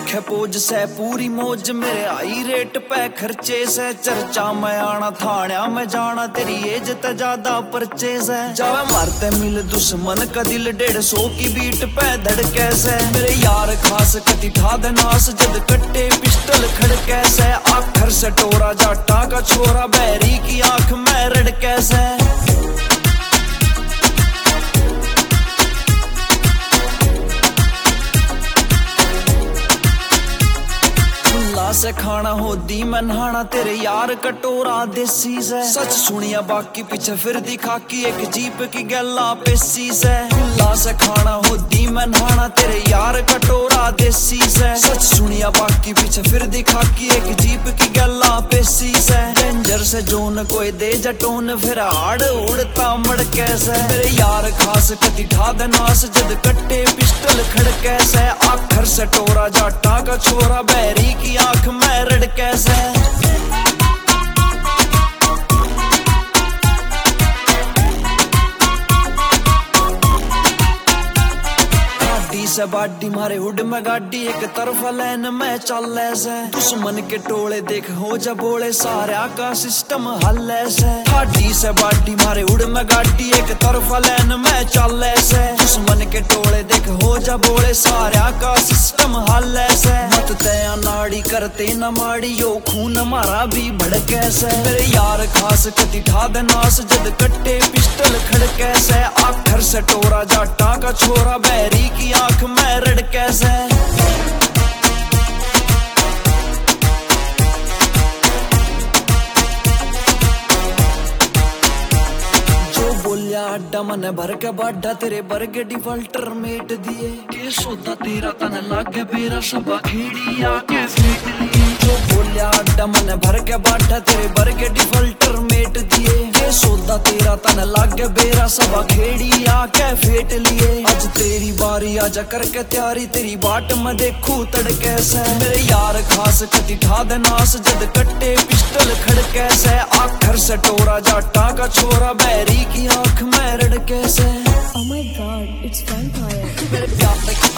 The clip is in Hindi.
रखे पोज से पूरी मौज मेरे आई रेट पे खर्चे से चर्चा में आना थाना में जाना तेरी एज ते ज्यादा परचेज है जावे मारते मिल दुश्मन का दिल 150 की बीट पे धड़के से मेरे यार खास कति ठा दे नास जद कट्टे पिस्टल खड़के से आखर से टोरा जाटा का छोरा बैरी की आंख में रड़के से से खाना हो दी मैं नहाना तेरे यार कटोरा देसी से सच सुनिया बाकी पीछे फिर दिखा की एक जीप की गला पेसी से खुला से खाना हो दी मैं नहाना तेरे यार कटोरा देसी से सच सुनिया बाकी पीछे फिर दिखा की एक जीप की गला पेसी से डेंजर से जोन कोई दे जटोन फिर आड़ उड़ता मड़के से मेरे यार खास कति ठा दे नास जद कट्टे पिस्टल खड़के से आखर से टोरा जाटा का छोरा बैरी की आंख में रड़के से से बाडी मारे हुड में गाड़ी एक तरफ लाइन में चल से दुश्मन के टोले देख हो जा बोले सारा का सिस्टम हल से हाडी से बाडी मारे हुड में गाड़ी एक तरफ लाइन में चल से दुश्मन के टोले देख हो जा बोले सारा का सिस्टम हल से मत तया नाड़ी करते न माड़ी यो खून हमारा भी भड़के से मेरे यार खास कति ठा दे नास जद कट्टे पिस्टल खड़के से आखर से टोरा जाटा का छोरा बैरी की आंख मैं रड़के से जो बोलिया अड्डा मन भर के बाढ़ा तेरे बरगे डिफॉल्टर मेट दिए के सोता तेरा तन लागे बेरा सबा खेड़ी आके फेट लिए जो बोलिया अड्डा मन भर के बाढ़ा तेरे बरगे डिफॉल्टर मेट दिए के सोता तेरा तन लागे बेरा सबा खेड़ी आके फेट लिए आज तेरी बारी आजा करके तैयारी तेरी बाट में देखू तड़के से मेरे यार खास कति ठा दे नास जद कट्टे पिस्टल खड़के से आखर से टोरा जाटा का छोरा बैरी की आंख में रड़के से Oh my god, it's vampire. मेरे प्यार